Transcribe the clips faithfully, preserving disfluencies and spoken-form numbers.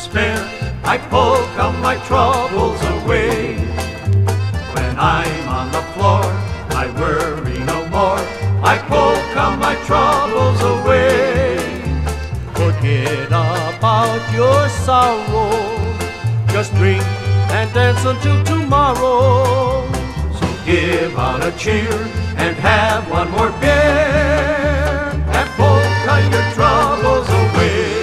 despair, I polka my troubles away. When I'm on the floor, I worry no more, I polka my troubles away. Forget about your sorrow, just drink and dance until tomorrow. So give out a cheer and have one more beer, and polka your troubles away.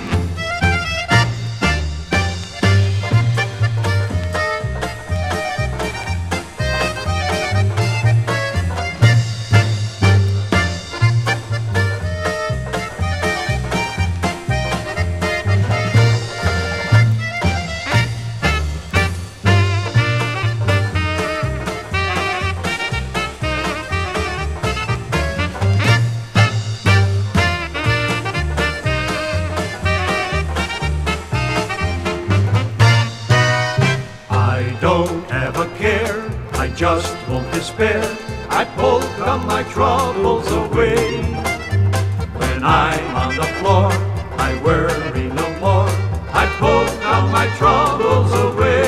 Don't have a care, I just won't despair, I polka my troubles away. When I'm on the floor, I worry no more, I polka my troubles away.